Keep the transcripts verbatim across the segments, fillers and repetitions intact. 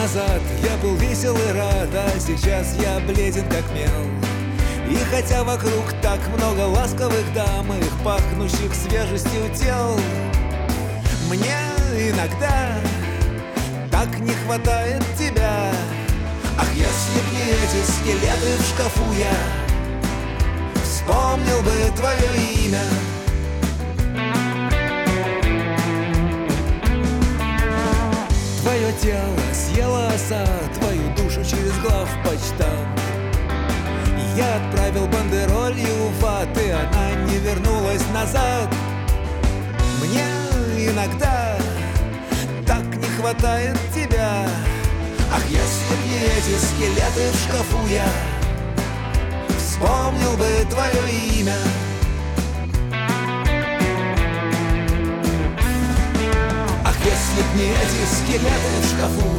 назад я был весел и рад, а сейчас я бледен как мел. И хотя вокруг так много ласковых дам, их пахнущих свежестью тел, мне иногда так не хватает тебя. Ах, если б не эти скелеты в шкафу, я вспомнил бы твое имя. Твое тело съела оса, твою душу через главпочтамт. Я отправил бандеролью в ад, и она не вернулась назад. Мне иногда так не хватает тебя. Ах, если б не эти скелеты в шкафу, я вспомнил бы твое имя. Ах, если б не эти скелеты в шкафу.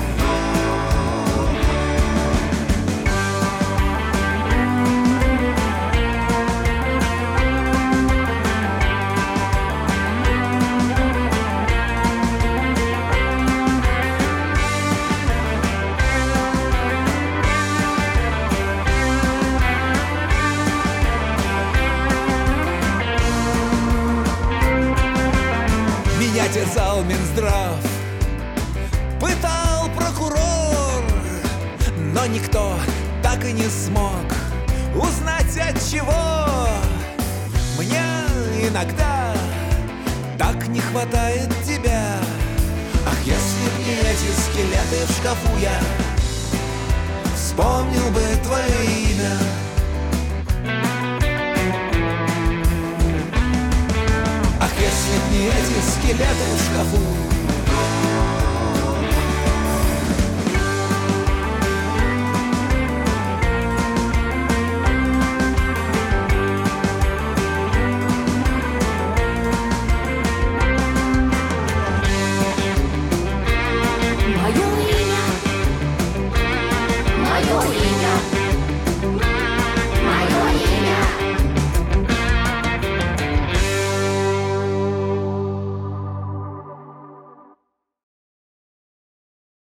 Меня терзал Минздрав, пытал прокурор, но никто так и не смог узнать, от чего. Мне иногда так не хватает тебя. Ах, если б не эти скелеты в шкафу, я вспомнил бы твое имя. Если б не эти скелеты в шкафу. Мое имя, мое имя.